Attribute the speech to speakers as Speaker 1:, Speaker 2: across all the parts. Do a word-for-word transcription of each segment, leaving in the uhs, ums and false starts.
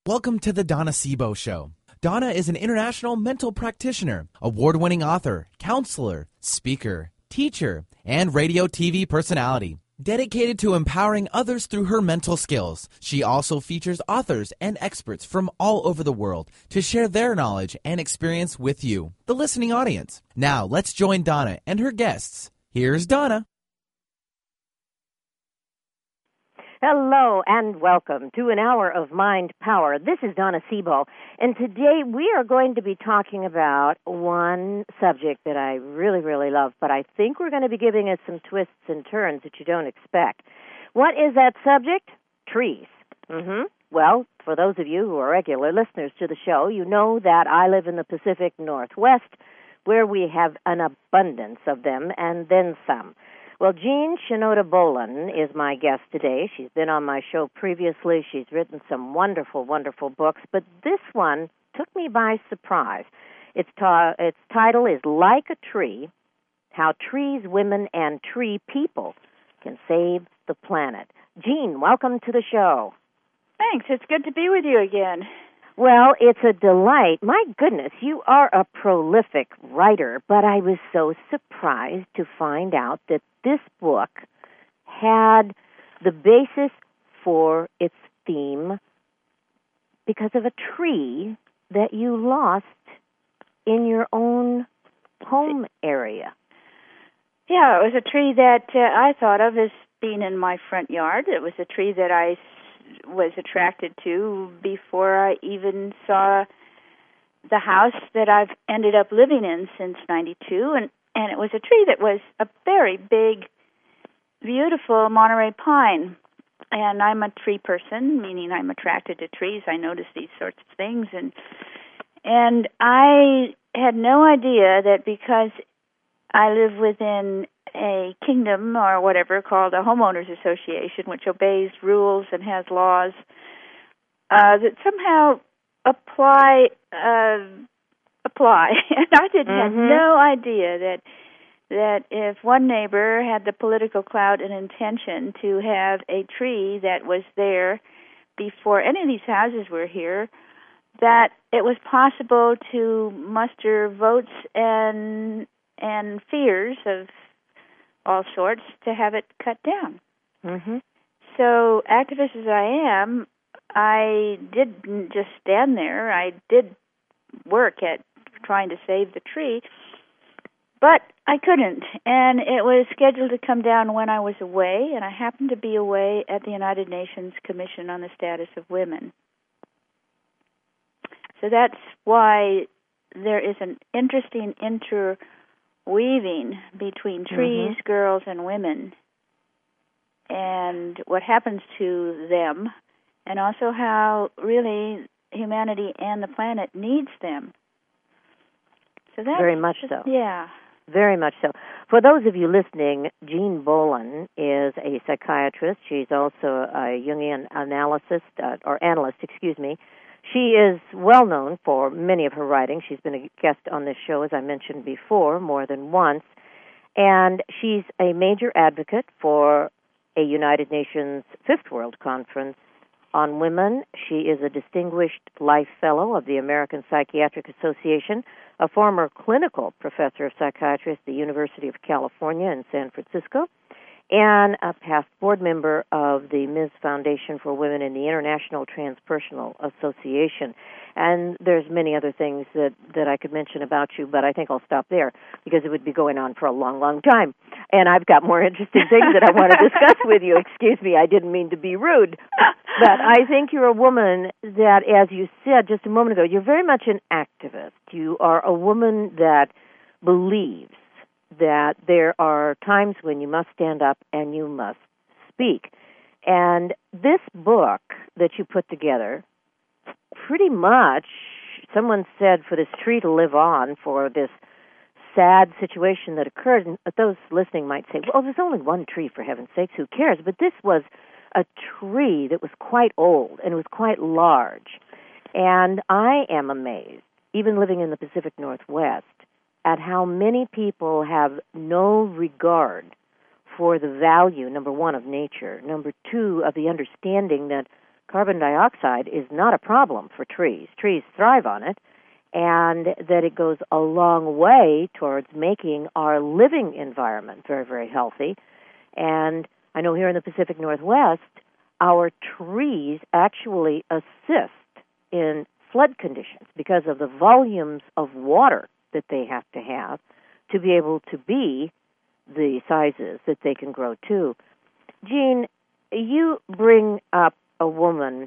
Speaker 1: Welcome to the Donna Sebo Show. Donna is an international mental practitioner, award-winning author, counselor, speaker, teacher, and radio T V personality. Dedicated to empowering others through her mental skills, she also features authors and experts from all over the world to share their knowledge and experience with you, the listening audience. Now, let's join Donna and her guests. Here's Donna.
Speaker 2: Hello and welcome to an hour of Mind Power. This is Donna Sebo, and today we are going to be talking about one subject that I really, really love, but I think we're going to be giving it some twists and turns that you don't expect. What is that subject? Trees. Mm-hmm. Well, for those of you who are regular listeners to the show, you know that I live in the Pacific Northwest, where we have an abundance of them and then some. Well, Jean Shinoda Bolen is my guest today. She's been on my show previously. She's written some wonderful, wonderful books, but this one took me by surprise. Its, ta- its title is Like a Tree, How Trees, Women, and Tree People Can Save the Planet. Jean, welcome to the show.
Speaker 3: Thanks. It's good to be with you again.
Speaker 2: Well, it's a delight. My goodness, you are a prolific writer, but I was so surprised to find out that this book had the basis for its theme because of a tree that you lost in your own home area.
Speaker 3: Yeah, it was a tree that uh, I thought of as being in my front yard. It was a tree that I was attracted to before I even saw the house that I've ended up living in since ninety-two, and, and it was a tree that was a very big, beautiful Monterey pine. And I'm a tree person, meaning I'm attracted to trees. I notice these sorts of things, and and I had no idea that because I live within a kingdom or whatever called a homeowners association, which obeys rules and has laws uh, that somehow apply uh, apply. And I didn't
Speaker 2: Mm-hmm.
Speaker 3: have no idea that that if one neighbor had the political clout and intention to have a tree that was there before any of these houses were here, that it was possible to muster votes and and fears of all sorts to have it cut down.
Speaker 2: Mm-hmm.
Speaker 3: So, activist as I am, I didn't just stand there. I did work at trying to save the tree, but I couldn't. And it was scheduled to come down when I was away, and I happened to be away at the United Nations Commission on the Status of Women. So that's why there is an interesting inter weaving between trees,
Speaker 2: mm-hmm.
Speaker 3: girls, and women, and what happens to them, and also how really humanity and the planet needs them. So that's
Speaker 2: Very much
Speaker 3: just,
Speaker 2: so.
Speaker 3: Yeah.
Speaker 2: Very much so. For those of you listening, Jean Bolen is a psychiatrist. She's also a Jungian analyst, uh, or analyst, excuse me. She is well known for many of her writings. She's been a guest on this show, as I mentioned before, more than once. And she's a major advocate for a United Nations Fifth World Conference on Women. She is a distinguished life fellow of the American Psychiatric Association, a former clinical professor of psychiatry at the University of California in San Francisco, and a past board member of the Miz Foundation for Women in the International Transpersonal Association. And there's many other things that, that I could mention about you, but I think I'll stop there because it would be going on for a long, long time. And I've got more interesting things that I want to discuss with you. Excuse me, I didn't mean to be rude. But I think you're a woman that, as you said just a moment ago, you're very much an activist. You are a woman that believes that there are times when you must stand up and you must speak. And this book that you put together, pretty much, someone said for this tree to live on, for this sad situation that occurred, and those listening might say, well, there's only one tree, for heaven's sakes, who cares? But this was a tree that was quite old and was quite large. And I am amazed, even living in the Pacific Northwest, at how many people have no regard for the value, number one, of nature, number two, of the understanding that carbon dioxide is not a problem for trees. Trees thrive on it, and that it goes a long way towards making our living environment very, very healthy. And I know here in the Pacific Northwest, our trees actually assist in flood conditions because of the volumes of water that they have to have to be able to be the sizes that they can grow to. Jean, you bring up a woman,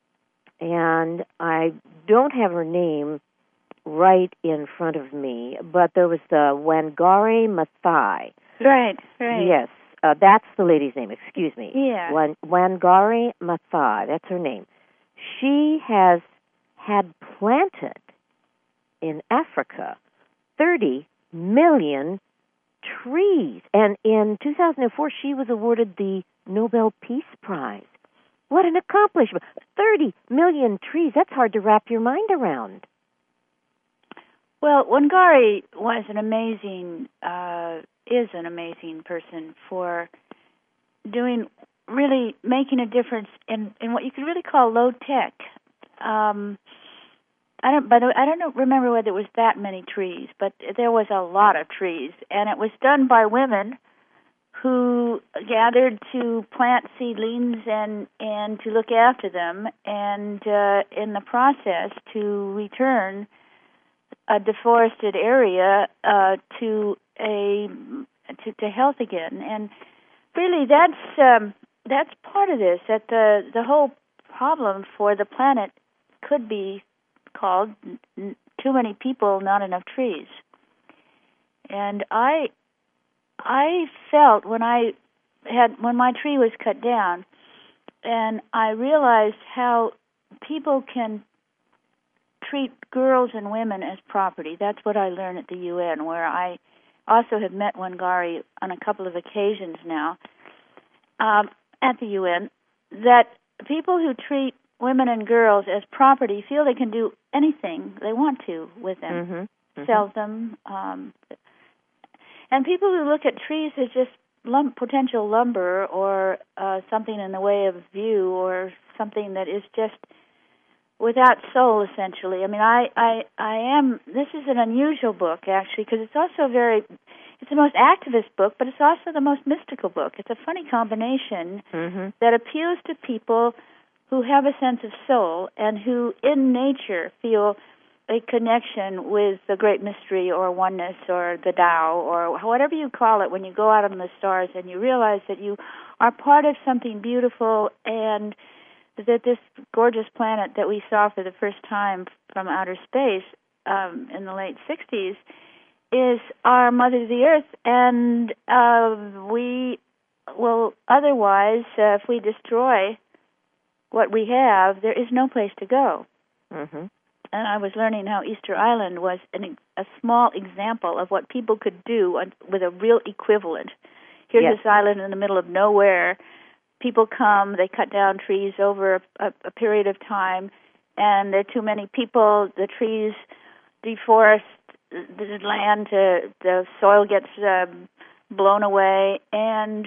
Speaker 2: and I don't have her name right in front of me, but there was the Wangari Maathai.
Speaker 3: Right, right.
Speaker 2: Yes, uh, that's the lady's name, excuse me.
Speaker 3: Yeah.
Speaker 2: Wan- Wangari Maathai, that's her name. She has had planted in Africa thirty million trees, and in two thousand four she was awarded the Nobel Peace Prize. What an accomplishment. thirty million trees, that's hard to wrap your mind around.
Speaker 3: Well, Wangari was an amazing, uh, is an amazing person for doing, really making a difference in, in what you could really call low tech. Um, I don't, by the way, I don't know, remember whether it was that many trees, but there was a lot of trees, and it was done by women who gathered to plant seedlings and, and to look after them, and uh, in the process to return a deforested area uh, to a to, to health again. And really, that's um, that's part of this. That the the whole problem for the planet could be called n- too many people, not enough trees. And I I felt when I had when my tree was cut down, and I realized how people can treat girls and women as property. That's what I learned at the U N, where I also have met Wangari on a couple of occasions now um, at the U N, that people who treat women and girls as property feel they can do anything they want to with them,
Speaker 2: Mm-hmm. Mm-hmm.
Speaker 3: sell them. Um, and people who look at trees as just lum- potential lumber or uh, something in the way of view or something that is just without soul, essentially. I mean, I, I, I am, this is an unusual book, actually, because it's also very, it's the most activist book, but it's also the most mystical book. It's a funny combination
Speaker 2: Mm-hmm.
Speaker 3: that appeals to people who have a sense of soul and who, in nature, feel a connection with the great mystery or oneness or the Tao or whatever you call it when you go out on the stars and you realize that you are part of something beautiful, and that this gorgeous planet that we saw for the first time from outer space um, in the late sixties is our Mother the Earth, and uh, we will otherwise, uh, if we destroy what we have, there is no place to go.
Speaker 2: Mm-hmm.
Speaker 3: And I was learning how Easter Island was an, a small example of what people could do with a real equivalent. Here's
Speaker 2: Yes.
Speaker 3: this island in the middle of nowhere. People come, they cut down trees over a, a period of time, and there are too many people. The trees deforest the land, to, the soil gets uh, blown away, and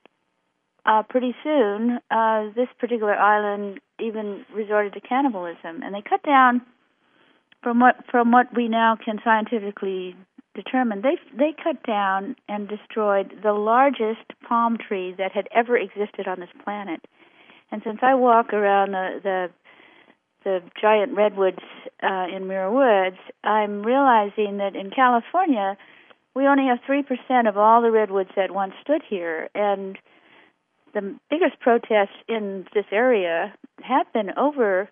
Speaker 3: uh, pretty soon uh, this particular island even resorted to cannibalism. And they cut down, from what from what we now can scientifically determined, they they cut down and destroyed the largest palm tree that had ever existed on this planet. And since I walk around the the, the giant redwoods uh, in Muir Woods, I'm realizing that in California, we only have three percent of all the redwoods that once stood here. And the biggest protests in this area have been over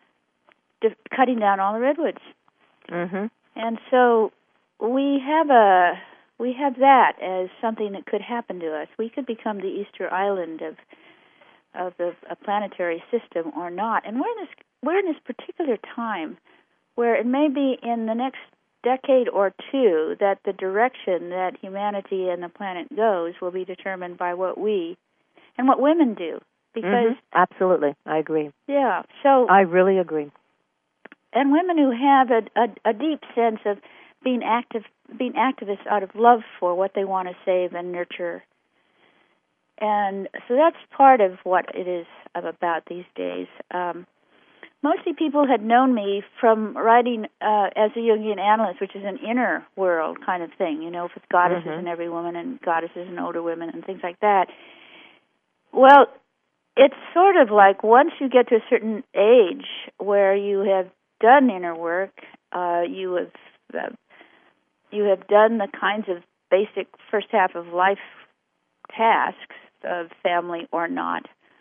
Speaker 3: de- cutting down all the redwoods.
Speaker 2: Mm-hmm.
Speaker 3: And so we have a we have that as something that could happen to us. We could become the Easter Island of of the a planetary system or not. And we're in this we're in this particular time where it may be in the next decade or two that the direction that humanity and the planet goes will be determined by what we and what women do. Because
Speaker 2: Mm-hmm. Absolutely, I agree.
Speaker 3: yeah, so
Speaker 2: I really agree.
Speaker 3: and women who have a, a, a deep sense of being active, being activists out of love for what they want to save and nurture. And so that's part of what it is I'm about these days. Um, mostly people had known me from writing uh, as a Jungian analyst, which is an inner world kind of thing, you know, with goddesses
Speaker 2: Mm-hmm.
Speaker 3: in every woman and goddesses in older women and things like that. Well, it's sort of like once you get to a certain age where you have done inner work, uh, you have uh, you have done the kinds of basic first half of life tasks of family or not,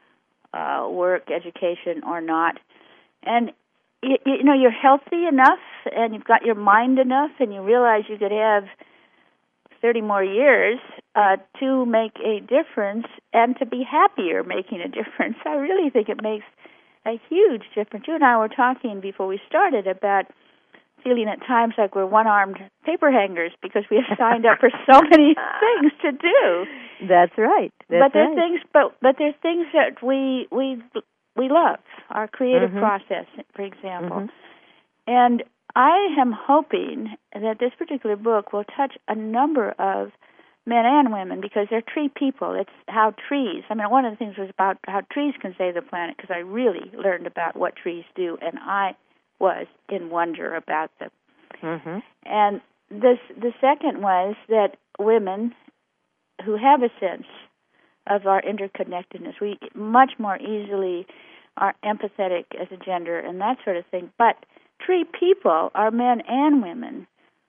Speaker 3: uh, work, education or not, and you, you know you're healthy enough and you've got your mind enough, and you realize you could have thirty more years uh, to make a difference and to be happier making a difference. I really think it makes a huge difference. You and I were talking before we started about feeling at times like we're one-armed paper hangers because we have signed up for so many things to do.
Speaker 2: That's right. That's
Speaker 3: but there's
Speaker 2: right.
Speaker 3: things, but but there's things that we we we love. Our creative
Speaker 2: Mm-hmm.
Speaker 3: process, for example,
Speaker 2: Mm-hmm.
Speaker 3: and I am hoping that this particular book will touch a number of men and women because they're tree people. It's how trees, I mean, one of the things was about how trees can save the planet because I really learned about what trees do, and I was in wonder about them.
Speaker 2: Mm-hmm.
Speaker 3: And this, the second was that women who have a sense of our interconnectedness, we much more easily are empathetic as a gender and that sort of thing, but tree people are men and women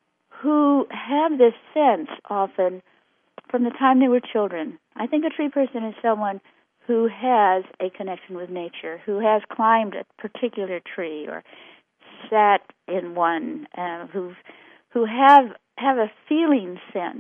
Speaker 3: who have this sense often from the time they were children. I think a tree person is someone who has a connection with nature, who has climbed a particular tree or sat in one, uh, who who have have a feeling sense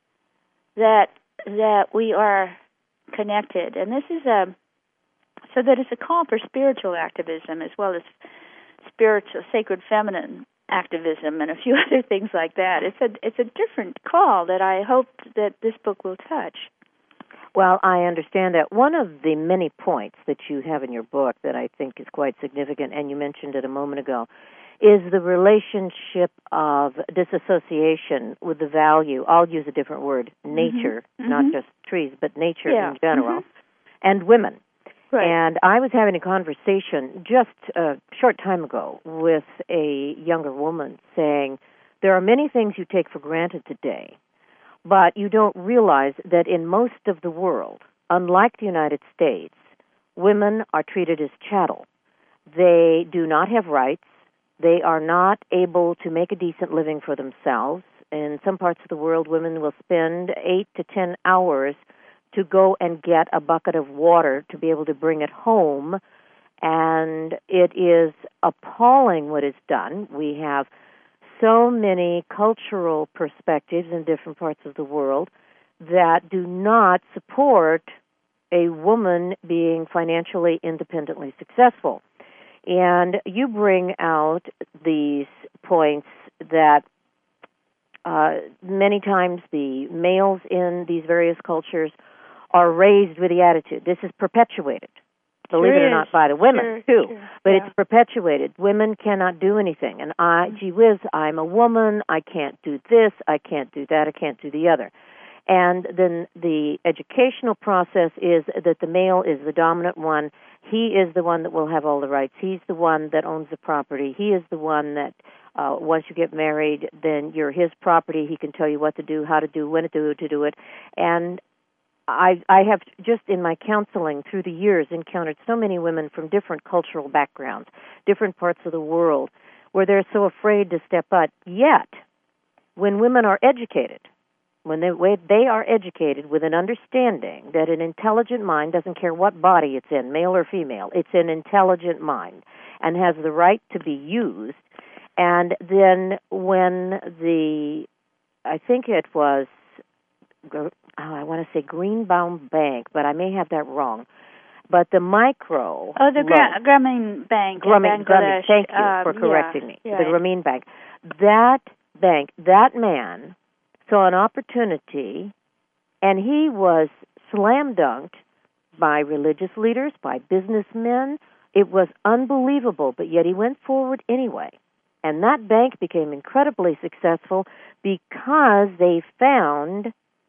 Speaker 3: that that we are connected. And this is a so that it's a call for spiritual activism as well as spiritual, sacred feminine activism and a few other things like that. It's a it's a different call that I hope that this book will touch.
Speaker 2: Well, I understand that. One of the many points that you have in your book that I think is quite significant, and you mentioned it a moment ago, is the relationship of disassociation with the value, I'll use a different word, nature,
Speaker 3: Mm-hmm.
Speaker 2: not
Speaker 3: Mm-hmm.
Speaker 2: just trees, but nature
Speaker 3: Yeah.
Speaker 2: in general,
Speaker 3: Mm-hmm.
Speaker 2: and women.
Speaker 3: Right.
Speaker 2: And I was having a conversation just a short time ago with a younger woman saying, there are many things you take for granted today, but you don't realize that in most of the world, unlike the United States, women are treated as chattel. They do not have rights. They are not able to make a decent living for themselves. In some parts of the world, women will spend eight to ten hours to go and get a bucket of water to be able to bring it home, and it is appalling what is done. We have so many cultural perspectives in different parts of the world that do not support a woman being financially independently successful. And you bring out these points that uh, many times the males in these various cultures are raised with the attitude. This is perpetuated, believe
Speaker 3: Sure
Speaker 2: it or
Speaker 3: is.
Speaker 2: not, by the women,
Speaker 3: Sure,
Speaker 2: too.
Speaker 3: sure.
Speaker 2: But
Speaker 3: Yeah.
Speaker 2: it's perpetuated. Women cannot do anything. And I, gee whiz, I'm a woman. I can't do this. I can't do that. I can't do the other. And then the educational process is that the male is the dominant one. He is the one that will have all the rights. He's the one that owns the property. He is the one that uh, once you get married, then you're his property. He can tell you what to do, how to do, when to do, to do it. And I, I have just in my counseling through the years encountered so many women from different cultural backgrounds, different parts of the world, where they're so afraid to step up. Yet, when women are educated, when they, they are educated with an understanding that an intelligent mind doesn't care what body it's in, male or female, it's an intelligent mind and has the right to be used. And then when the, I think it was, oh, I want to say Greenbaum Bank, but I may have that wrong. But the micro...
Speaker 3: Oh, the Gra- Grameen Bank in
Speaker 2: Grameen,
Speaker 3: Bangladesh.
Speaker 2: Grameen, thank you
Speaker 3: um,
Speaker 2: for correcting
Speaker 3: yeah,
Speaker 2: me.
Speaker 3: Right.
Speaker 2: The Grameen Bank. That bank, that man saw an opportunity, and he was slam dunked by religious leaders, by businessmen. It was unbelievable, but yet he went forward anyway. And that bank became incredibly successful because they found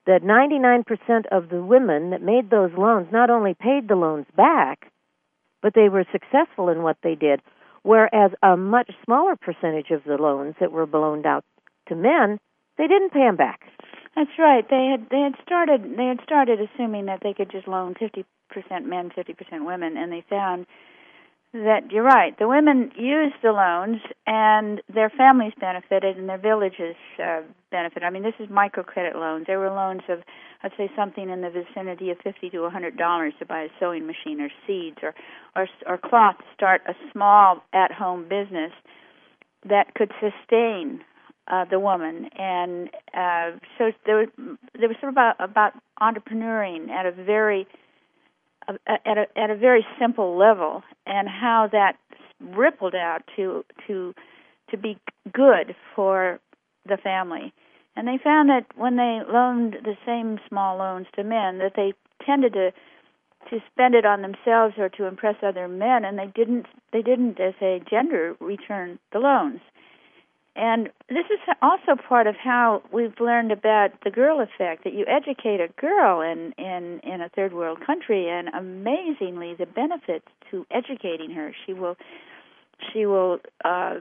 Speaker 2: that ninety-nine percent of the women that made those loans not only paid the loans back, but they were successful in what they did, whereas a much smaller percentage of the loans that were loaned out to men, they didn't pay them back.
Speaker 3: That's right. They had they had started they had started assuming that they could just loan fifty percent men, fifty percent women, and they found that you're right. The women used the loans, and their families benefited, and their villages uh, benefited. I mean, this is microcredit loans. They were loans of, I'd say, something in the vicinity of fifty to a hundred dollars to buy a sewing machine, or seeds, or or, or cloth to start a small at-home business that could sustain uh, the woman. And uh, so there was there was sort of about, about entrepreneuring at a very At a at a very simple level, and how that rippled out to to to be good for the family. And they found that when they loaned the same small loans to men, that they tended to to spend it on themselves or to impress other men, and they didn't they didn't as a gender return the loans. And this is also part of how we've learned about the girl effect, that you educate a girl in, in, in a third world country, and amazingly the benefits to educating her. She will she will uh,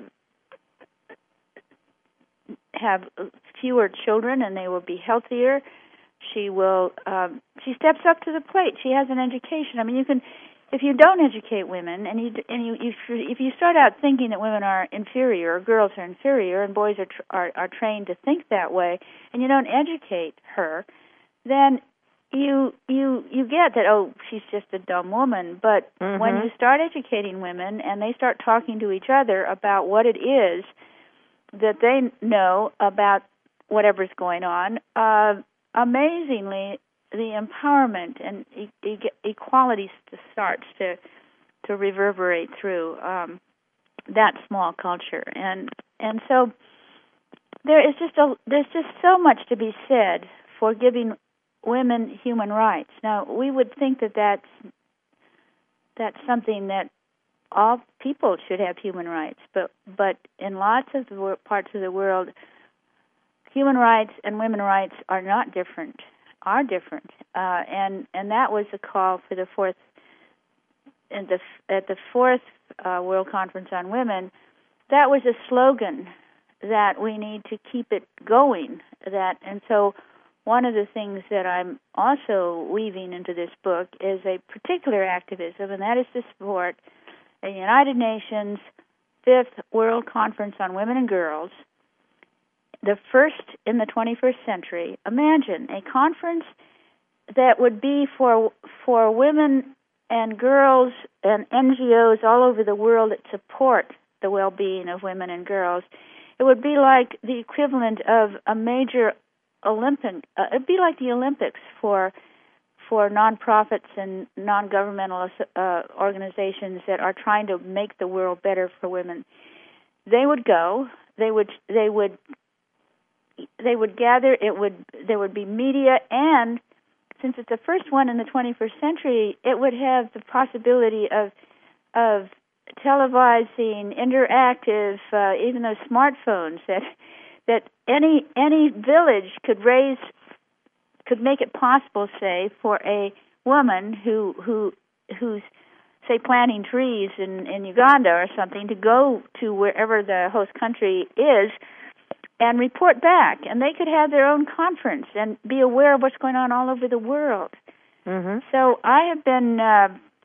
Speaker 3: have fewer children, and they will be healthier. She will um, she steps up to the plate. She has an education. I mean, you can. If you don't educate women, and you and you, you if you start out thinking that women are inferior, or girls are inferior, and boys are, tr- are are trained to think that way, and you don't educate her, then you you you get that, oh, she's just a dumb woman. But mm-hmm. when you start educating women, and they start talking to each other about what it is that they know about whatever's going on, uh, amazingly, the empowerment and e- e- equality starts to to reverberate through um, that small culture, and and so there is just a there's just so much to be said for giving women human rights. Now, we would think that that's that's something that all people should have human rights, but but in lots of the wor- parts of the world, human rights and women's rights are not different. are different, uh, and and that was a call for the fourth, in the at the fourth uh, World Conference on Women. That was a slogan that we need to keep it going. That and so one of the things that I'm also weaving into this book is a particular activism, and that is to support the United Nations fifth World Conference on Women and Girls, the first in the twenty-first century. Imagine a conference that would be for for women and girls and N G Os all over the world that support the well-being of women and girls. It would be like the equivalent of a major Olympic. Uh, it'd be like the Olympics for for nonprofits and non-governmental uh, organizations that are trying to make the world better for women. They would go. They would. They would. They would gather. It would there would be media, and since it's the first one in the twenty-first century, it would have the possibility of of televising, interactive, uh, even those smartphones that that any any village could raise could make it possible, say, for a woman who who who's say planting trees in in Uganda or something to go to wherever the host country is and report back, and they could have their own conference and be aware of what's going on all over the world. Mm-hmm. So I have been uh,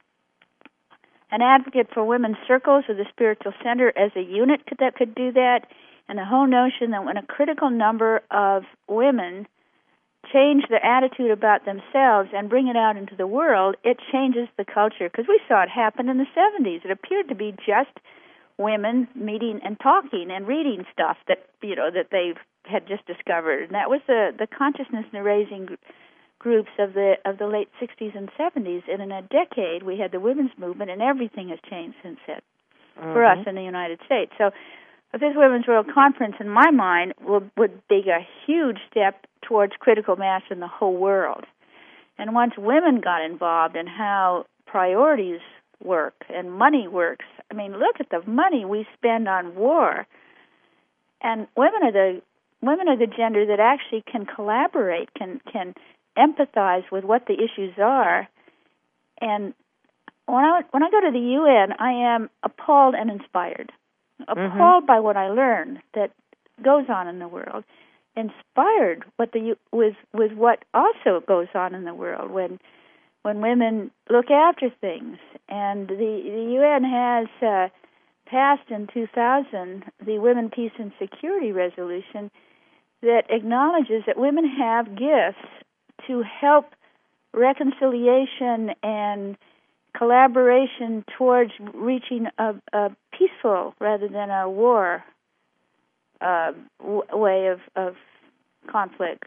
Speaker 3: an advocate for women's circles of the spiritual center as a unit that could do that, and the whole notion that when a critical number of women change their attitude about themselves and bring it out into the world, it changes the culture. Because we saw it happen in the seventies. It appeared to be just women meeting and talking and reading stuff that you know that they had just discovered, and that was the the consciousness raising gr- groups of the of the late sixties and seventies. And in a decade, we had the women's movement, and everything has changed since then mm-hmm. for us in the United States. So, the Fifth Women's World Conference, in my mind, would would be a huge step towards critical mass in the whole world. And once women got involved in how priorities work and money works. I mean, look at the money we spend on war. And women are the women are the gender that actually can collaborate, can can empathize with what the issues are. And when I when I go to the U N, I am appalled and inspired. Appalled mm-hmm. by what I learn that goes on in the world. Inspired what the with with what also goes on in the world when when women look after things. And the the U N has uh, passed in two thousand the Women, Peace, and Security Resolution that acknowledges that women have gifts to help reconciliation and collaboration towards reaching a, a peaceful rather than a war uh, w- way of, of conflict,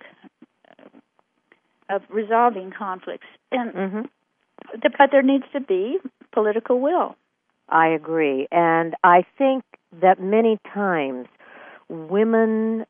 Speaker 3: of resolving conflicts. And
Speaker 2: mm-hmm.
Speaker 3: the, but there needs to be political will.
Speaker 2: I agree. And I think that many times women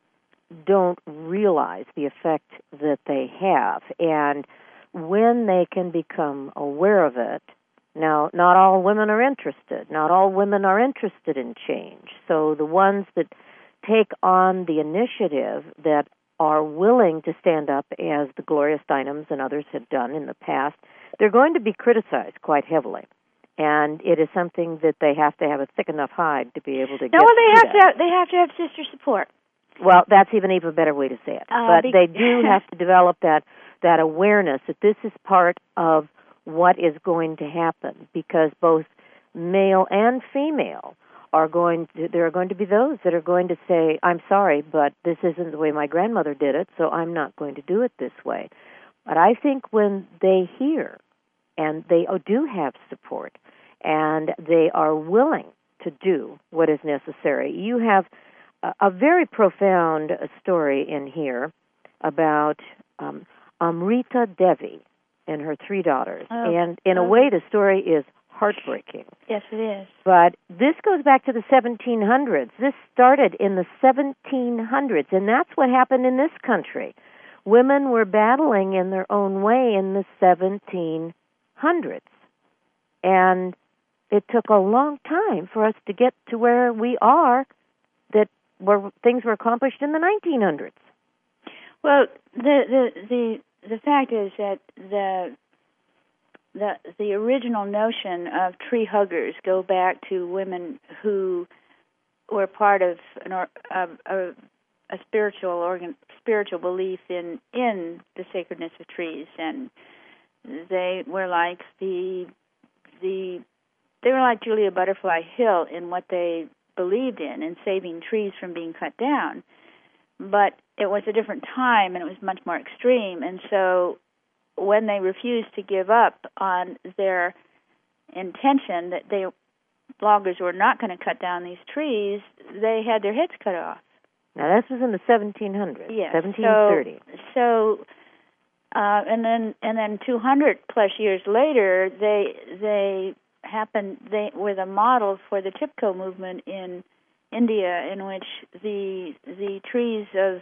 Speaker 2: don't realize the effect that they have. And when they can become aware of it, now, not all women are interested. Not all women are interested in change. So the ones that take on the initiative, that are willing to stand up, as the Gloria Steinems and others have done in the past, they're going to be criticized quite heavily. And it is something that they have to have a thick enough hide to be able to
Speaker 3: no,
Speaker 2: get
Speaker 3: well, they have
Speaker 2: that.
Speaker 3: to have, they have to have sister support.
Speaker 2: Well, that's even even better way to say it.
Speaker 3: Uh,
Speaker 2: but
Speaker 3: be-
Speaker 2: they do have to develop that that awareness that this is part of what is going to happen, because both male and female are going to, there are going to be those that are going to say, I'm sorry, but this isn't the way my grandmother did it, so I'm not going to do it this way. But I think when they hear, and they do have support, and they are willing to do what is necessary. You have a, a very profound story in here about um, Amrita Devi and her three daughters.
Speaker 3: Oh,
Speaker 2: and in
Speaker 3: oh.
Speaker 2: a way, the story is heartbreaking.
Speaker 3: Yes, it is.
Speaker 2: But this goes back to the seventeen hundreds. This started in the seventeen hundreds, and that's what happened in this country. Women were battling in their own way in the seventeen hundreds. And it took a long time for us to get to where we are, that where things were accomplished in the nineteen hundreds.
Speaker 3: Well, the the the, the fact is that the the the original notion of tree huggers go back to women who were part of an or, a, a, a spiritual organ, spiritual belief in in the sacredness of trees, and they were like the the they were like Julia Butterfly Hill in what they believed in, in saving trees from being cut down. But it was a different time, and it was much more extreme. And so when they refused to give up on their intention that they loggers were not going to cut down these trees, they had their heads cut off.
Speaker 2: Now, this was in the seventeen hundreds,
Speaker 3: yes.
Speaker 2: seventeen thirty.
Speaker 3: So, so uh, and then and then two hundred plus years later, they they happened. They were the model for the Chipko movement in India, in which the the trees of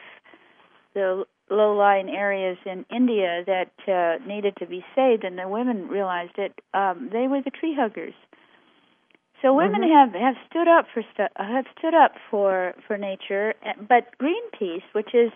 Speaker 3: the low-lying areas in India that uh, needed to be saved, and the women realized it. Um, they were the tree huggers. So women mm-hmm. have, have stood up for stu- have stood up for for nature, but Greenpeace, which is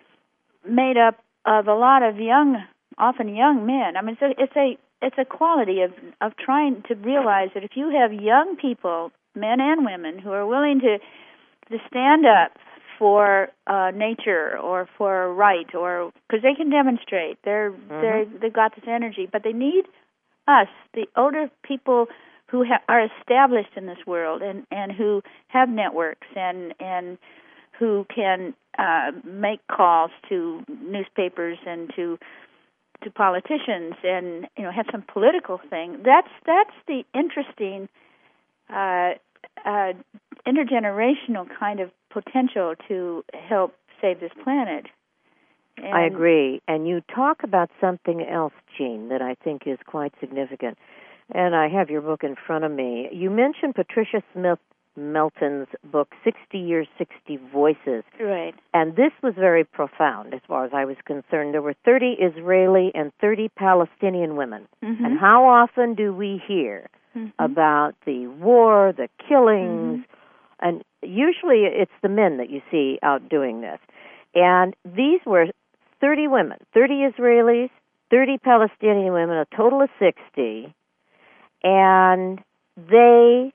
Speaker 3: made up of a lot of young, often young men. I mean, it's a it's a, it's a quality of of trying to realize that if you have young people, men and women, who are willing to to stand up for uh, nature or for right, or because they can demonstrate, they're mm-hmm. they they've got this energy, but they need us, the older people who ha- are established in this world and, and who have networks and and who can uh, make calls to newspapers and to to politicians and you know have some political thing. That's that's the interesting uh, uh, intergenerational kind of potential to help save this planet. And
Speaker 2: I agree. And you talk about something else, Jean, that I think is quite significant. And I have your book in front of me. You mentioned Patricia Smith Melton's book, sixty years, sixty voices.
Speaker 3: Right.
Speaker 2: And this was very profound as far as I was concerned. There were thirty Israeli and thirty Palestinian women. Mm-hmm. And how often do we hear mm-hmm. about the war, the killings, And usually it's the men that you see out doing this. And these were thirty women, thirty Israelis, thirty Palestinian women, a total of sixty. And they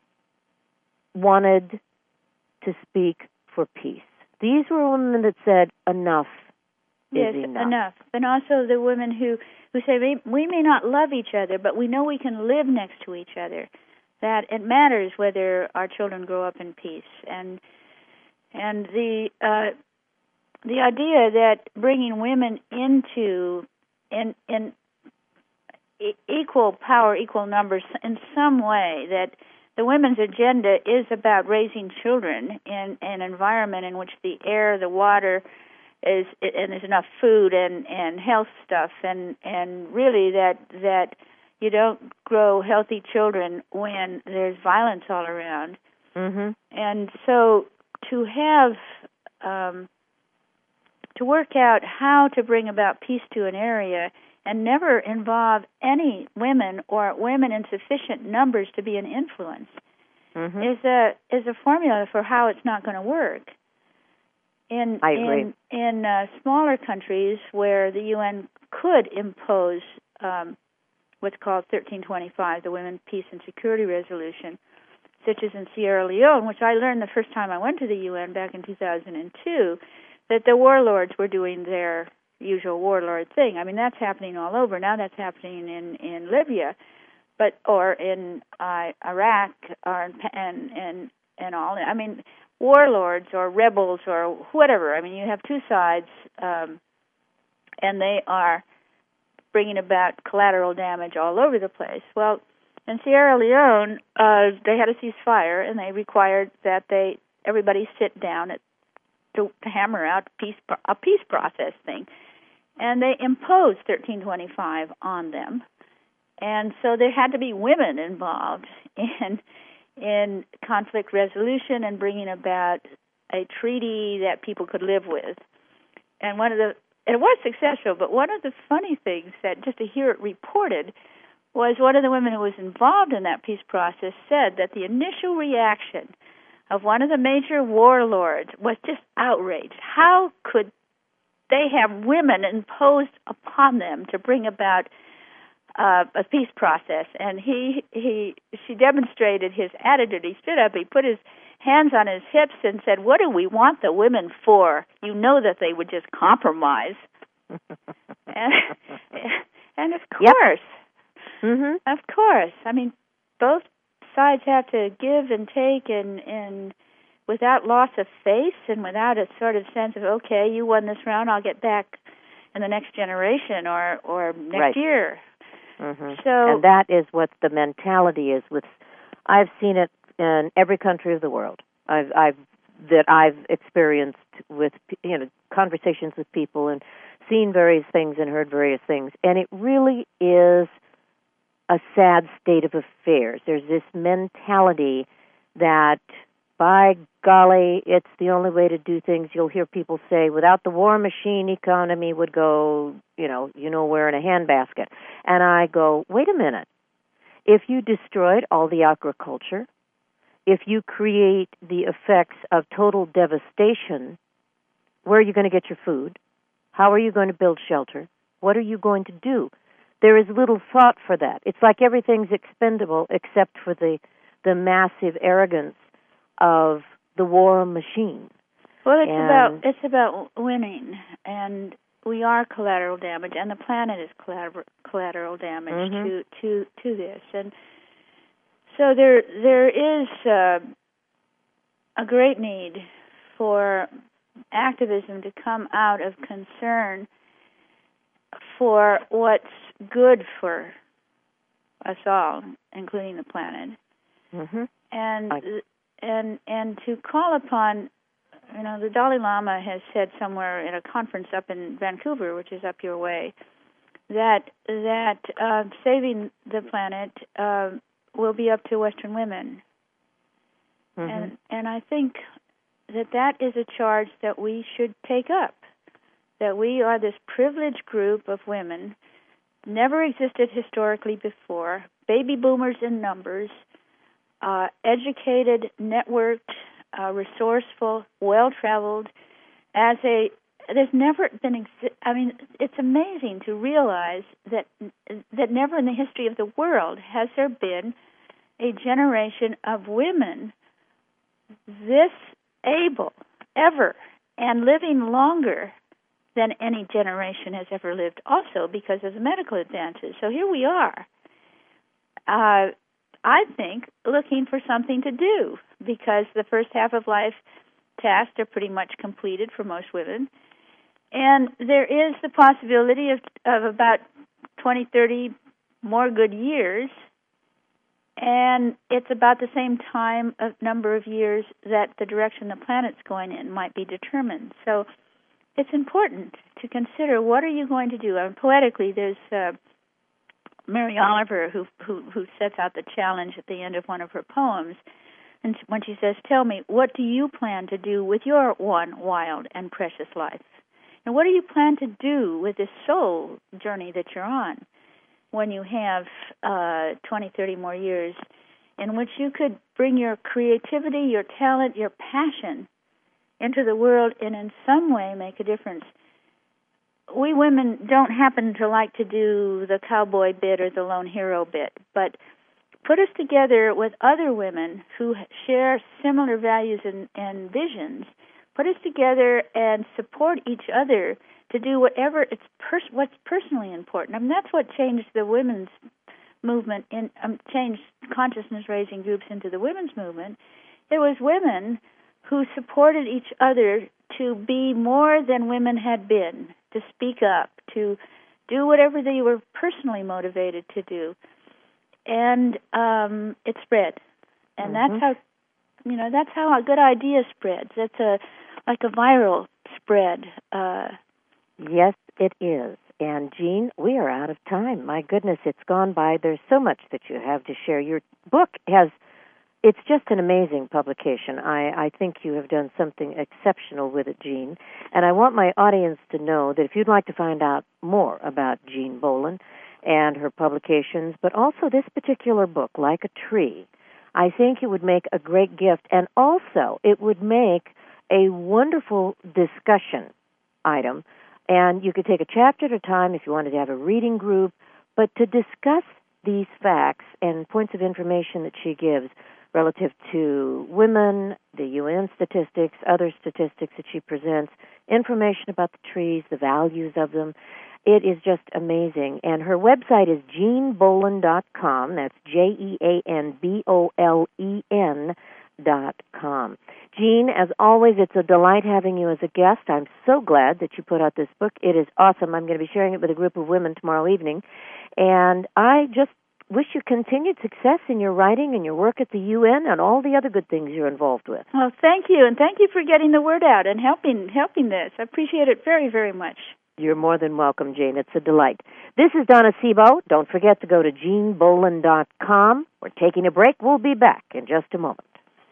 Speaker 2: wanted to speak for peace. These were women that said, enough
Speaker 3: yes,
Speaker 2: is enough.
Speaker 3: enough. And also the women who, who say, we, we may not love each other, but we know we can live next to each other. That it matters whether our children grow up in peace. And and the uh, the idea that bringing women into in in equal power, equal numbers in some way, that the women's agenda is about raising children in, in an environment in which the air, the water, is and there's enough food and, and health stuff, and, and really that that you don't grow healthy children when there's violence all around.
Speaker 2: Mm-hmm.
Speaker 3: And so to have um, to work out how to bring about peace to an area and never involve any women or women in sufficient numbers to be an influence
Speaker 2: mm-hmm.
Speaker 3: is a is a formula for how it's not going to work. In
Speaker 2: I agree.
Speaker 3: in in uh, smaller countries where the U N could impose um, what's called thirteen twenty-five, the Women, Peace and Security Resolution, such as in Sierra Leone, which I learned the first time I went to the U N back in two thousand two, that the warlords were doing their usual warlord thing. I mean, that's happening all over. Now that's happening in, in Libya, but or in uh, Iraq or and and and all. I mean, warlords or rebels or whatever. I mean, you have two sides, um, and they are bringing about collateral damage all over the place. Well, in Sierra Leone, uh, they had a ceasefire, and they required that they everybody sit down at, to, to hammer out peace a peace process thing. And they imposed thirteen twenty-five on them. And so there had to be women involved in in conflict resolution and bringing about a treaty that people could live with. And one of the it was successful, but one of the funny things that just to hear it reported was one of the women who was involved in that peace process said that the initial reaction of one of the major warlords was just outraged. How could they have women imposed upon them to bring about uh, a peace process? And he, he, she demonstrated his attitude. He stood up, he put his hands on his hips and said, "What do we want the women for? You know that they would just compromise." and, and of course,
Speaker 2: yep. mm-hmm.
Speaker 3: of course, I mean, both sides have to give and take, and and without loss of face and without a sort of sense of, okay, you won this round, I'll get back in the next generation or, or next
Speaker 2: right.
Speaker 3: year.
Speaker 2: Mm-hmm.
Speaker 3: So,
Speaker 2: and that is what the mentality is with, I've seen it in every country of the world. I've, I've that I've experienced with, you know, conversations with people and seen various things and heard various things. And it really is a sad state of affairs. There's this mentality that, by golly, it's the only way to do things. You'll hear people say, without the war machine, economy would go, you know, you know where in a handbasket. And I go, wait a minute. If you destroyed all the agriculture, if you create the effects of total devastation, where are you going to get your food? How are you going to build shelter? What are you going to do? There is little thought for that. It's like everything's expendable except for the, the massive arrogance of the war machine.
Speaker 3: Well, it's
Speaker 2: and
Speaker 3: about it's about winning, and we are collateral damage, and the planet is collateral collateral damage
Speaker 2: mm-hmm.
Speaker 3: to, to to this, and so there there is uh, a great need for activism to come out of concern for what's good for us all, including the planet,
Speaker 2: mm-hmm.
Speaker 3: and.
Speaker 2: I-
Speaker 3: And and to call upon, you know, the Dalai Lama has said somewhere in a conference up in Vancouver, which is up your way, that that uh, saving the planet uh, will be up to Western women.
Speaker 2: Mm-hmm.
Speaker 3: And and I think that that is a charge that we should take up, that we are this privileged group of women, never existed historically before, baby boomers in numbers, Uh, educated, networked, uh, resourceful, well-traveled. As a, there's never been. Exi- I mean, it's amazing to realize that that never in the history of the world has there been a generation of women this able ever and living longer than any generation has ever lived. Also, because of the medical advances. So here we are. Uh, I think, looking for something to do, because the first half of life tasks are pretty much completed for most women. And there is the possibility of, of about twenty, thirty more good years, and it's about the same time, a number of years, that the direction the planet's going in might be determined. So it's important to consider, what are you going to do? And poetically, there's... Uh, Mary Oliver, who, who who sets out the challenge at the end of one of her poems, and when she says, "Tell me, what do you plan to do with your one wild and precious life? And what do you plan to do with this soul journey that you're on when you have uh, twenty, thirty more years in which you could bring your creativity, your talent, your passion into the world and in some way make a difference?" We women don't happen to like to do the cowboy bit or the lone hero bit, but put us together with other women who share similar values and, and visions. Put us together and support each other to do whatever it's pers- what's personally important. I mean, that's what changed the women's movement, in um, changed consciousness-raising groups into the women's movement. It was women who supported each other to be more than women had been, to speak up, to do whatever they were personally motivated to do. And um, it spread. And
Speaker 2: mm-hmm.
Speaker 3: that's how, you know, that's how a good idea spreads. It's a, like a viral spread. Uh,
Speaker 2: yes, it is. And, Jean, we are out of time. My goodness, it's gone by. There's so much that you have to share. Your book has... It's just an amazing publication. I, I think you have done something exceptional with it, Jean. And I want my audience to know that if you'd like to find out more about Jean Bolen and her publications, but also this particular book, Like a Tree, I think it would make a great gift. And also, it would make a wonderful discussion item. And you could take a chapter at a time if you wanted to have a reading group, but to discuss these facts and points of information that she gives relative to women, the U N statistics, other statistics that she presents, information about the trees, the values of them. It is just amazing. And her website is jean bolen dot com. That's J E A N B O L E N dot com. Jean, as always, it's a delight having you as a guest. I'm so glad that you put out this book. It is awesome. I'm going to be sharing it with a group of women tomorrow evening. And I just wish you continued success in your writing and your work at the U N and all the other good things you're involved with.
Speaker 3: Well, thank you, and thank you for getting the word out and helping helping this. I appreciate it very, very much.
Speaker 2: You're more than welcome, Jane. It's a delight. This is Donna Sebo. Don't forget to go to jean bolen dot com. We're taking a break. We'll be back in just a moment.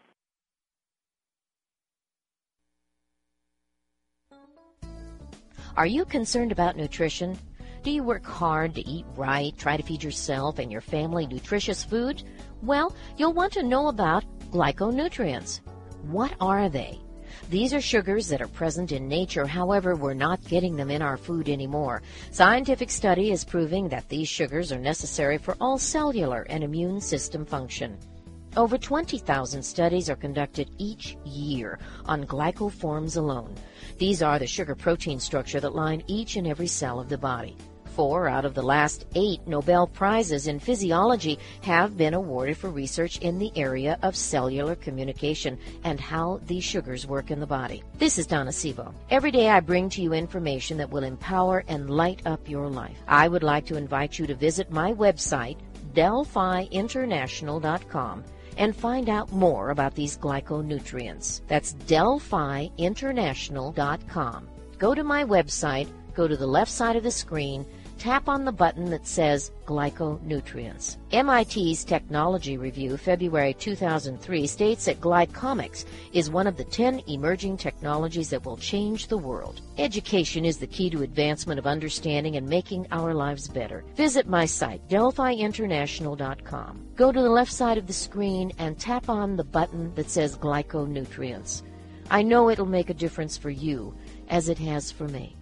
Speaker 4: Are you concerned about nutrition? Do you work hard to eat right, try to feed yourself and your family nutritious food? Well, you'll want to know about glyconutrients. What are they? These are sugars that are present in nature, however, we're not getting them in our food anymore. Scientific study is proving that these sugars are necessary for all cellular and immune system function. Over twenty thousand studies are conducted each year on glycoforms alone. These are the sugar-protein structure that line each and every cell of the body. Four out of the last eight Nobel Prizes in physiology have been awarded for research in the area of cellular communication and how these sugars work in the body. This is Donna Sebo. Every day I bring to you information that will empower and light up your life. I would like to invite you to visit my website, delphi international dot com, and find out more about these glyconutrients. That's delphi international dot com. Go to my website, go to the left side of the screen, tap on the button that says glyconutrients. M I T's Technology Review, February two thousand three, states that glycomics is one of the ten emerging technologies that will change the world. Education is the key to advancement of understanding and making our lives better. Visit my site, Delphi International dot com. Go to the left side of the screen and tap on the button that says glyconutrients. I know it'll make a difference for you, as it has for me.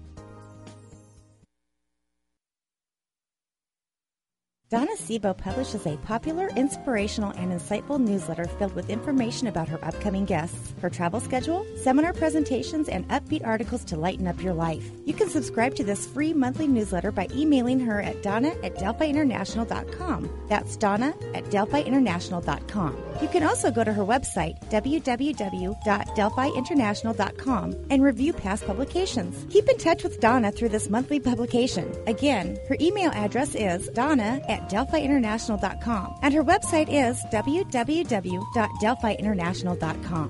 Speaker 5: Donna Sebo publishes a popular, inspirational, and insightful newsletter filled with information about her upcoming guests, her travel schedule, seminar presentations, and upbeat articles to lighten up your life. You can subscribe to this free monthly newsletter by emailing her at donna at delphi international dot com. That's Donna at delphi international dot com. You can also go to her website, w w w dot delphi international dot com, and review past publications. Keep in touch with Donna through this monthly publication. Again, her email address is donna at delphi international dot com, and her website is w w w dot delphi international dot com.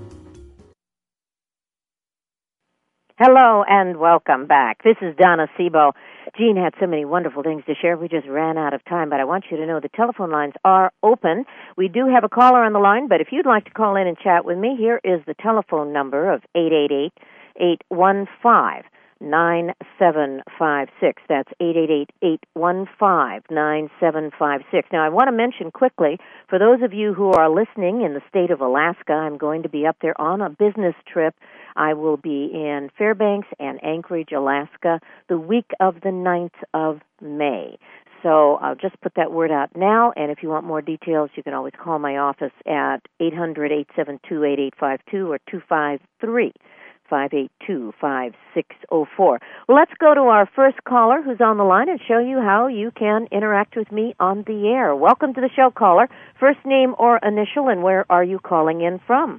Speaker 2: Hello and welcome back. This is Donna Sebo. Jean had so many wonderful things to share. We just ran out of time, but I want you to know the telephone lines are open. We do have a caller on the line, but if you'd like to call in and chat with me, here is the telephone number of eight eight eight, eight one five, nine seven five six. That's eight eight eight, eight one five, nine seven five six. Now, I want to mention quickly, for those of you who are listening in the state of Alaska, I'm going to be up there on a business trip. I will be in Fairbanks and Anchorage, Alaska, the week of the ninth of May. So I'll just put that word out now, and if you want more details, you can always call my office at eight hundred, eight seven two, eight eight five two or two five three, five eight two, five six zero four. Well, let's go to our first caller who's on the line and show you how you can interact with me on the air. Welcome to the show, caller. First name or initial, and where are you calling in from?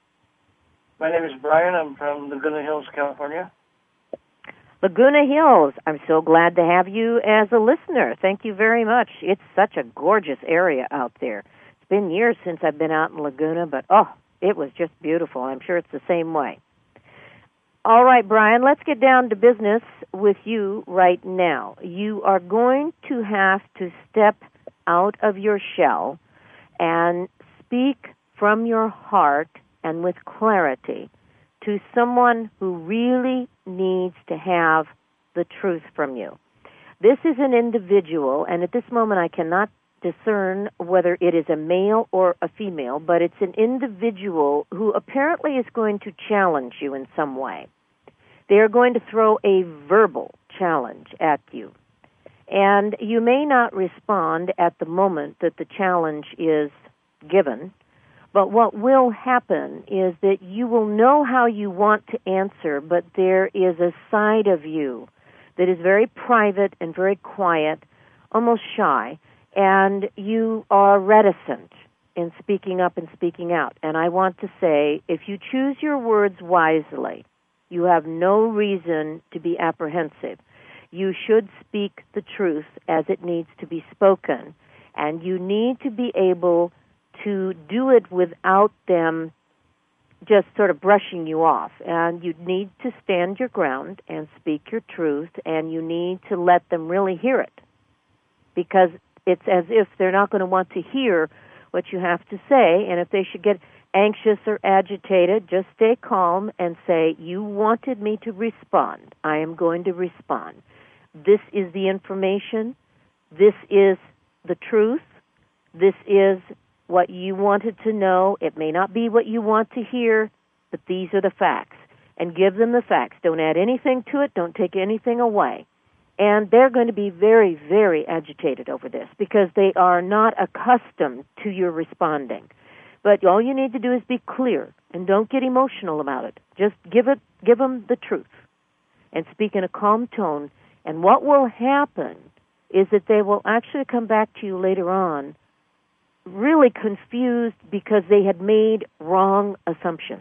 Speaker 6: My name is Brian. I'm from Laguna Hills, California.
Speaker 2: Laguna Hills. I'm so glad to have you as a listener. Thank you very much. It's such a gorgeous area out there. It's been years since I've been out in Laguna, but, oh, it was just beautiful. I'm sure it's the same way. All right, Brian, let's get down to business with you right now. You are going to have to step out of your shell and speak from your heart and with clarity to someone who really needs to have the truth from you. This is an individual, and at this moment I cannot discern whether it is a male or a female, but it's an individual who apparently is going to challenge you in some way. They are going to throw a verbal challenge at you. And you may not respond at the moment that the challenge is given, but what will happen is that you will know how you want to answer, but there is a side of you that is very private and very quiet, almost shy, and you are reticent in speaking up and speaking out. And I want to say, if you choose your words wisely, you have no reason to be apprehensive. You should speak the truth as it needs to be spoken, and you need to be able to do it without them just sort of brushing you off. And you need to stand your ground and speak your truth, and you need to let them really hear it, because it's as if they're not going to want to hear what you have to say. And if they should get anxious or agitated, just stay calm and say, you wanted me to respond. I am going to respond. This is the information. This is the truth. This is what you wanted to know. It may not be what you want to hear, but these are the facts. And give them the facts. Don't add anything to it. Don't take anything away. And they're going to be very, very agitated over this because they are not accustomed to your responding. But all you need to do is be clear and don't get emotional about it. Just give it, give them the truth and speak in a calm tone. And what will happen is that they will actually come back to you later on really confused because they had made wrong assumptions.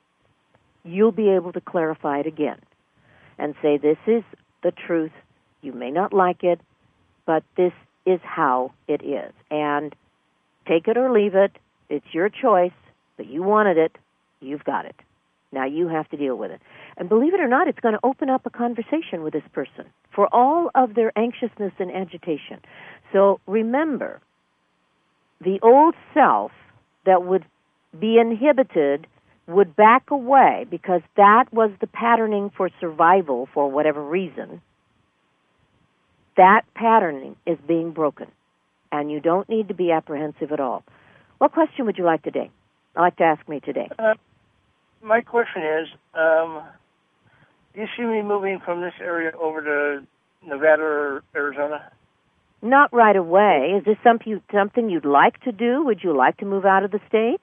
Speaker 2: You'll be able to clarify it again and say, this is the truth. You may not like it, but this is how it is. And take it or leave it. It's your choice, but you wanted it. You've got it. Now you have to deal with it. And believe it or not, it's going to open up a conversation with this person for all of their anxiousness and agitation. So remember, the old self that would be inhibited would back away because that was the patterning for survival for whatever reason. That patterning is being broken, and you don't need to be apprehensive at all. What question would you like today? I'd like to ask me today.
Speaker 6: Uh, my question is, um, do you see me moving from this area over to Nevada or Arizona?
Speaker 2: Not right away. Is this something something you'd like to do? Would you like to move out of the state?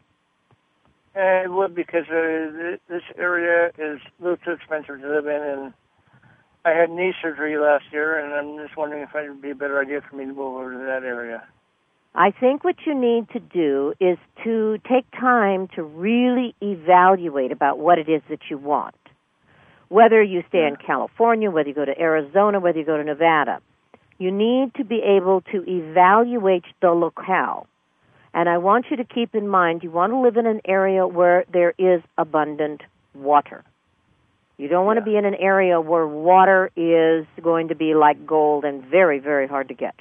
Speaker 6: Uh, it would, because uh, this area is a little too expensive to live in, and I had knee surgery last year, and I'm just wondering if it would be a better idea for me to move over to that area.
Speaker 2: I think what you need to do is to take time to really evaluate about what it is that you want. Whether you stay in California, whether you go to Arizona, whether you go to Nevada, you need to be able to evaluate the locale. And I want you to keep in mind, you want to live in an area where there is abundant water. You don't want yeah. to be in an area where water is going to be like gold and very, very hard to get.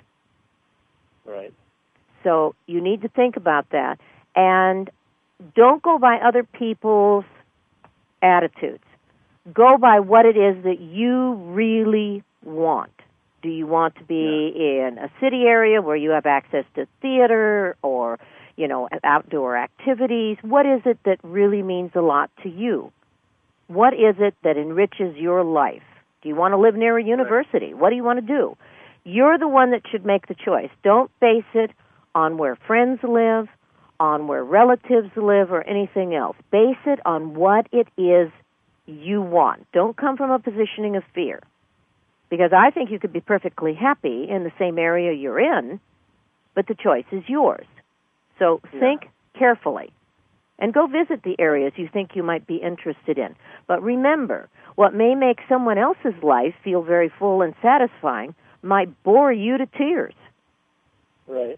Speaker 6: Right.
Speaker 2: So you need to think about that. And don't go by other people's attitudes. Go by what it is that you really want. Do you want to be yeah. in a city area where you have access to theater or, you know, outdoor activities? What is it that really means a lot to you? What is it that enriches your life? Do you want to live near a university? Right. What do you want to do? You're the one that should make the choice. Don't base it on where friends live, on where relatives live, or anything else. Base it on what it is you want. Don't come from a positioning of fear. Because I think you could be perfectly happy in the same area you're in, but the choice is yours. So yeah. think carefully and go visit the areas you think you might be interested in. But remember, what may make someone else's life feel very full and satisfying might bore you to tears.
Speaker 6: Right.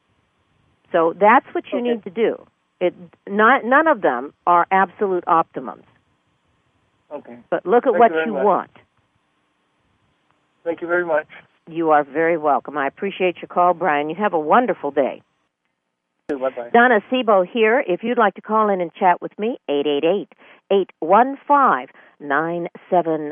Speaker 2: So that's what you
Speaker 6: okay.
Speaker 2: need to do. It, not, none of them are absolute optimums.
Speaker 6: Okay.
Speaker 2: But look at
Speaker 6: Thank
Speaker 2: what
Speaker 6: you,
Speaker 2: you
Speaker 6: much.
Speaker 2: want.
Speaker 6: Thank you very much.
Speaker 2: You are very welcome. I appreciate your call, Brian. You have a wonderful day.
Speaker 6: Bye-bye.
Speaker 2: Donna Sebo here. If you'd like to call in and chat with me, eight eight eight, eight one five, nine seven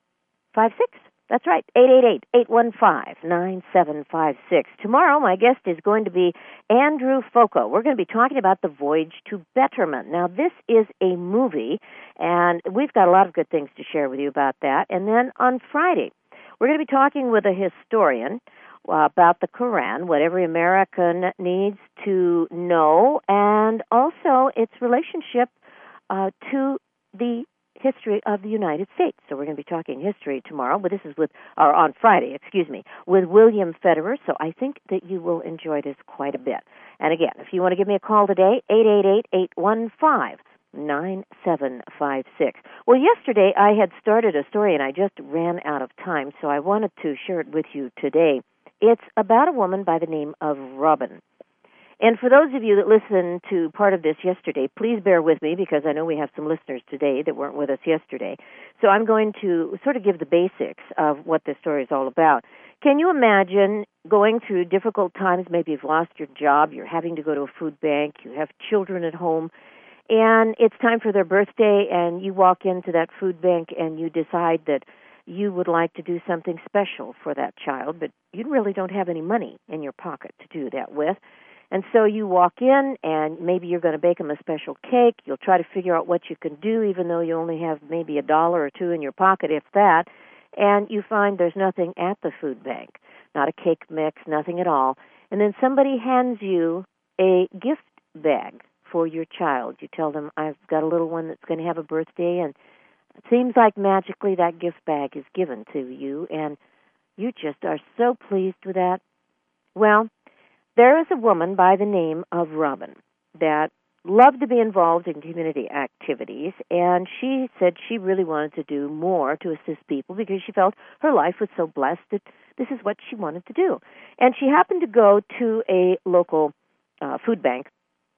Speaker 2: five six. That's right, eight eight eight, eight one five, nine seven five six. Tomorrow, my guest is going to be Andrew Foucault. We're going to be talking about The Voyage to Betterment. Now, this is a movie, and we've got a lot of good things to share with you about that. And then on Friday, we're going to be talking with a historian uh, about the Quran, what every American needs to know, and also its relationship uh, to the history of the United States. So we're going to be talking history tomorrow, but this is with, or on Friday, excuse me, with William Federer. So I think that you will enjoy this quite a bit. And again, if you want to give me a call today, eight eight eight, eight one five, nine seven five six. Well, yesterday I had started a story and I just ran out of time, so I wanted to share it with you today. It's about a woman by the name of Robin. And for those of you that listened to part of this yesterday, please bear with me because I know we have some listeners today that weren't with us yesterday. So I'm going to sort of give the basics of what this story is all about. Can you imagine going through difficult times? Maybe you've lost your job, you're having to go to a food bank, you have children at home, and it's time for their birthday, and you walk into that food bank and you decide that you would like to do something special for that child, but you really don't have any money in your pocket to do that with. And so you walk in, and maybe you're going to bake them a special cake. You'll try to figure out what you can do, even though you only have maybe a dollar or two in your pocket, if that. And you find there's nothing at the food bank, not a cake mix, nothing at all. And then somebody hands you a gift bag for your child. You tell them, I've got a little one that's going to have a birthday, and it seems like magically that gift bag is given to you, and you just are so pleased with that. Well, there is a woman by the name of Robin that loved to be involved in community activities, and she said she really wanted to do more to assist people because she felt her life was so blessed that this is what she wanted to do. And she happened to go to a local uh, food bank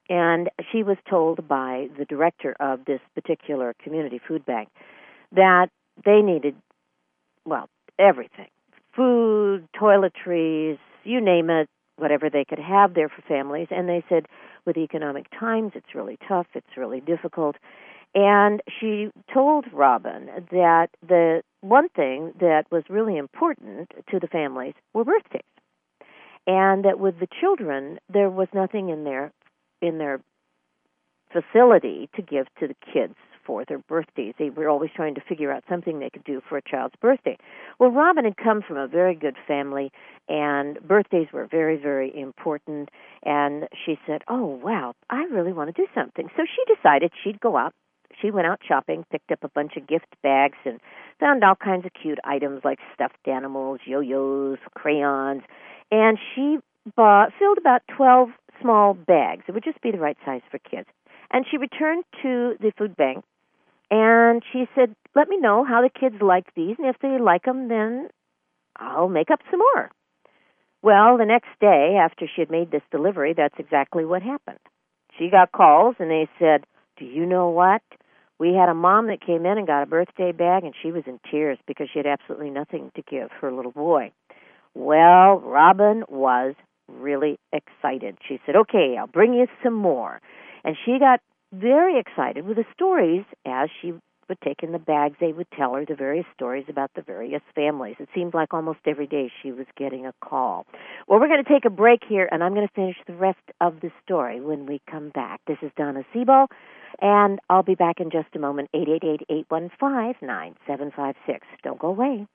Speaker 2: And she was told by the director of this particular community food bank that they needed, well, everything. Food, toiletries, you name it, whatever they could have there for families. And they said, with economic times, it's really tough, it's really difficult. And she told Robin that the one thing that was really important to the families were birthdays. And that with the children, there was nothing in their in their facility to give to the kids for their birthdays. They were always trying to figure out something they could do for a child's birthday. Well, Robin had come from a very good family, and birthdays were very, very important. And she said, oh, wow, I really want to do something. So she decided she'd go out. She went out shopping, picked up a bunch of gift bags, and found all kinds of cute items like stuffed animals, yo-yos, crayons. And she bought, filled about twelve small bags. It would just be the right size for kids. And she returned to the food bank, and she said, let me know how the kids like these, and if they like them, then I'll make up some more. Well, the next day, after she had made this delivery, that's exactly what happened. She got calls, and they said, do you know what? We had a mom that came in and got a birthday bag, and she was in tears because she had absolutely nothing to give her little boy. Well, Robin was really excited. She said, okay, I'll bring you some more. And she got very excited with the stories as she would take in the bags. They would tell her the various stories about the various families. It seemed like almost every day she was getting a call. Well, we're going to take a break here, and I'm going to finish the rest of the story when we come back. This is Donna Sebo, and I'll be back in just a moment, eight eight eight, eight one five, nine seven five six. Don't go away.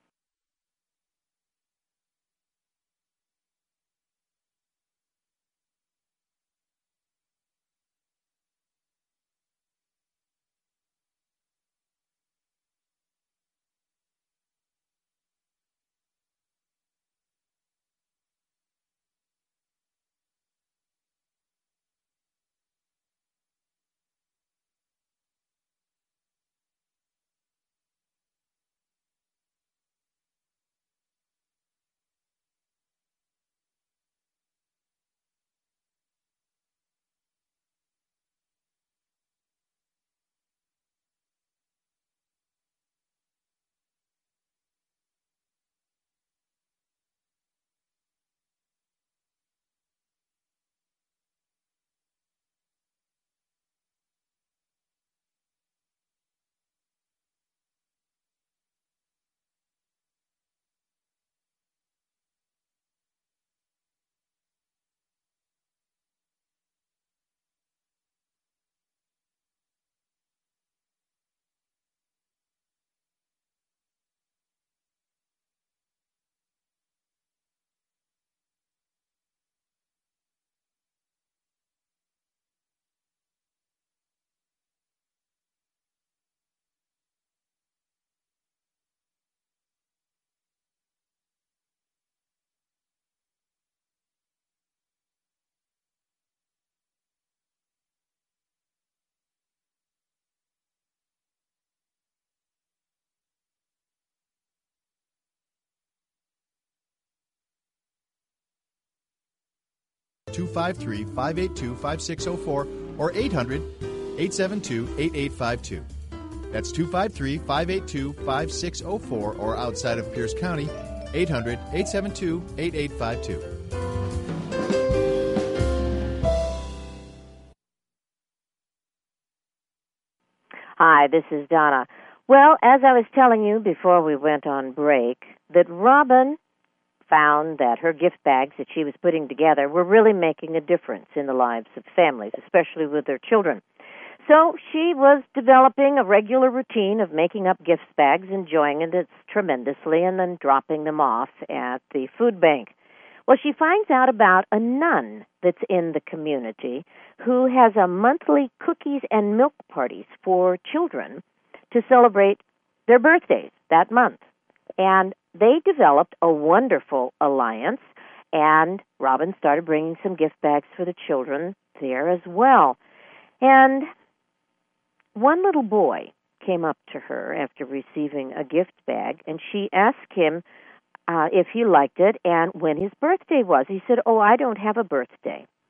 Speaker 7: two five three, five eight two, five six zero four or eight hundred, eight seven two, eight eight five two. That's two five three, five eight two, five six zero four or outside of Pierce County, eight hundred, eight seven two, eight eight five two.
Speaker 2: Hi, this is Donna. Well, as I was telling you before we went on break, that Robin found that her gift bags that she was putting together were really making a difference in the lives of families, especially with their children. So she was developing a regular routine of making up gift bags, enjoying it tremendously, and then dropping them off at the food bank. Well, she finds out about a nun that's in the community who has a monthly cookies and milk parties for children to celebrate their birthdays that month. And they developed a wonderful alliance, and Robin started bringing some gift bags for the children there as well. And one little boy came up to her after receiving a gift bag, and she asked him uh, if he liked it and when his birthday was. He said, oh, I don't have a birthday.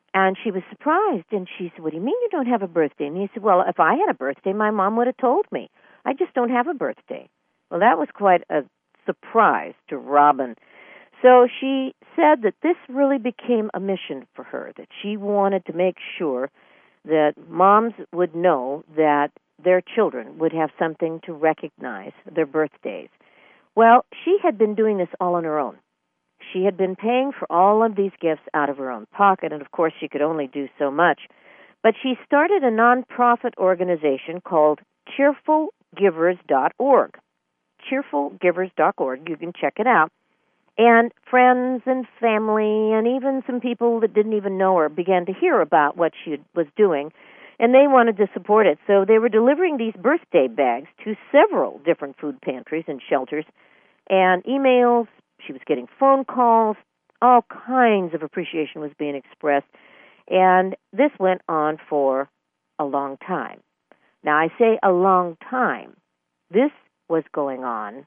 Speaker 2: And she was surprised, and she said, what do you mean you don't have a birthday? And he said, well, if I had a birthday, my mom would have told me. I just don't have a birthday. Well, that was quite a surprise to Robin. So she said that this really became a mission for her, that she wanted to make sure that moms would know that their children would have something to recognize their birthdays. Well, she had been doing this all on her own. She had been paying for all of these gifts out of her own pocket, and of course she could only do so much. But she started a nonprofit organization called cheerful givers dot org. cheerful givers dot org. You can check it out. And friends and family and even some people that didn't even know her began to hear about what she was doing, and they wanted to support it. So they were delivering these birthday bags to several different food pantries and shelters, and emails. She was getting phone calls. All kinds of appreciation was being expressed. And this went on for a long time. Now, I say a long time. This was going on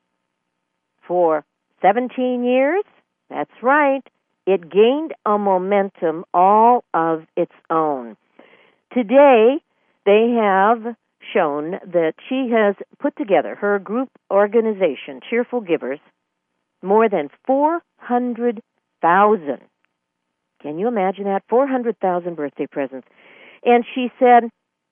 Speaker 2: for seventeen years. That's right. It gained a momentum all of its own. Today, they have shown that she has put together her group organization, Cheerful Givers, more than four hundred thousand. Can you imagine that? four hundred thousand birthday presents. And she said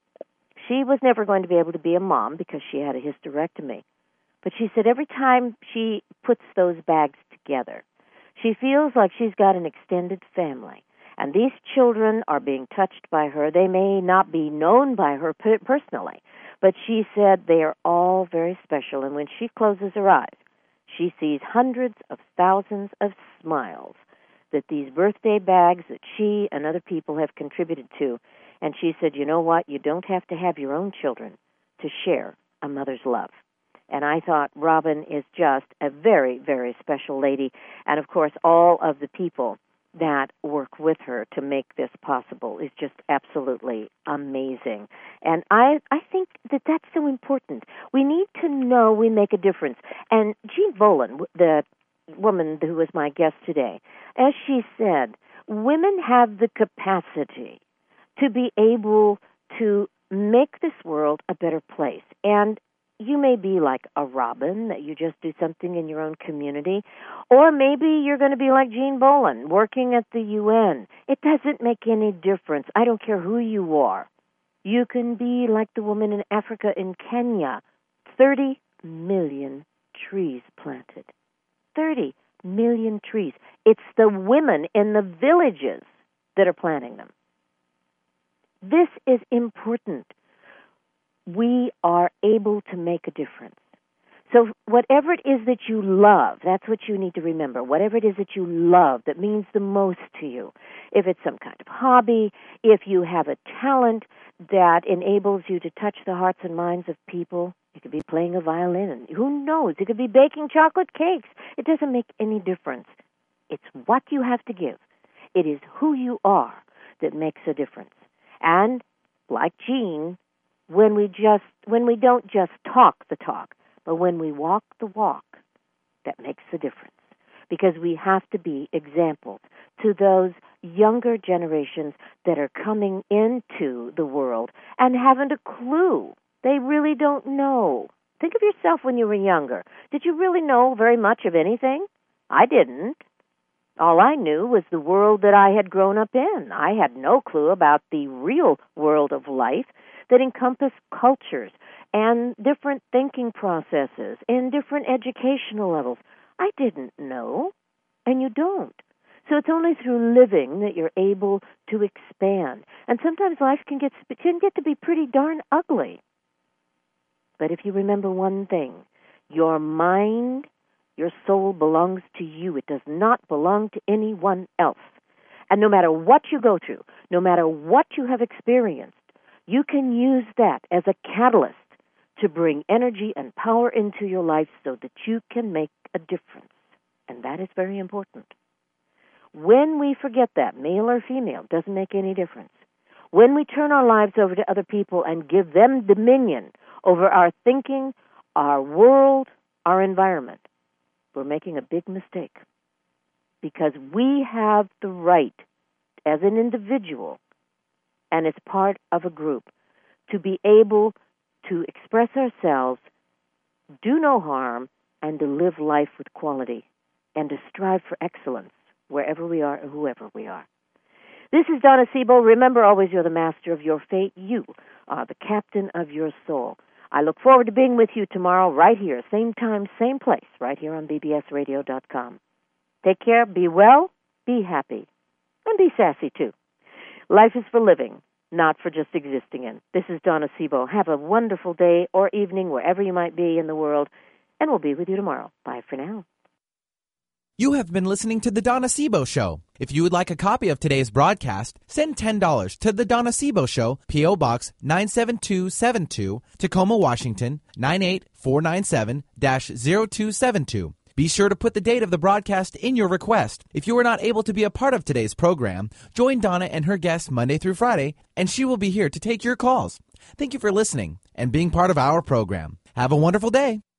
Speaker 2: she was never going to be able to be a mom because she had a hysterectomy. But she said every time she puts those bags together, she feels like she's got an extended family. And these children are being touched by her. They may not be known by her personally, but she said they are all very special. And when she closes her eyes, she sees hundreds of thousands of smiles that these birthday bags that she and other people have contributed to. And she said, you know what? You don't have to have your own children to share a mother's love. And I thought Robin is just a very, very special lady. And, of course, all of the people that work with her to make this possible is just absolutely amazing. And I, I think that that's so important. We need to know we make a difference. And Jean Volan, the woman who was my guest today, as she said, women have the capacity to be able to make this world a better place. And you may be like a Robin, that you just do something in your own community, or maybe you're going to be like Jean Boland, working at the U N. It doesn't make any difference. I don't care who you are. You can be like the woman in Africa, in Kenya, thirty million trees planted. thirty million trees. It's the women in the villages that are planting them. This is important. We are able to make a difference. So whatever it is that you love, that's what you need to remember. Whatever it is that you love that means the most to you, if it's some kind of hobby, if you have a talent that enables you to touch the hearts and minds of people, you could be playing a violin. Who knows? You could be baking chocolate cakes. It doesn't make any difference. It's what you have to give. It is who you are that makes a difference. And like Jean, when we just when we don't just talk the talk, but when we walk the walk, that makes the difference. Because we have to be examples to those younger generations that are coming into the world and haven't a clue. They really don't know. Think of yourself when you were younger. Did you really know very much of anything? I didn't. All I knew was the world that I had grown up in. I had no clue about the real world of life that encompassed cultures and different thinking processes and different educational levels. I didn't know, and you don't. So it's only through living that you're able to expand. And sometimes life can get can get to be pretty darn ugly. But if you remember one thing, your mind, your soul belongs to you. It does not belong to anyone else. And no matter what you go through, no matter what you have experienced, you can use that as a catalyst to bring energy and power into your life so that you can make a difference. And that is very important. When we forget that, male or female, doesn't make any difference. When we turn our lives over to other people and give them dominion over our thinking, our world, our environment, we're making a big mistake. Because we have the right as an individual and as part of a group to be able to express ourselves, do no harm, and to live life with quality and to strive for excellence wherever we are or whoever we are. This is Donna Sebo. Remember, always you're the master of your fate. You are the captain of your soul. I look forward to being with you tomorrow right here, same time, same place, right here on B B S radio dot com. Take care, be well, be happy, and be sassy too. Life is for living, not for just existing in. This is Donna Sebo. Have a wonderful day or evening wherever you might be in the world, and we'll be with you tomorrow. Bye for now.
Speaker 1: You have been listening to The Donna Sebo Show. If you would like a copy of today's broadcast, send ten dollars to The Donna Sebo Show, P O. Box nine seven two seven two, Tacoma, Washington, nine eight four nine seven dash zero two seven two. Be sure to put the date of the broadcast in your request. If you are not able to be a part of today's program, join Donna and her guests Monday through Friday, and she will be here to take your calls. Thank you for listening and being part of our program. Have a wonderful day.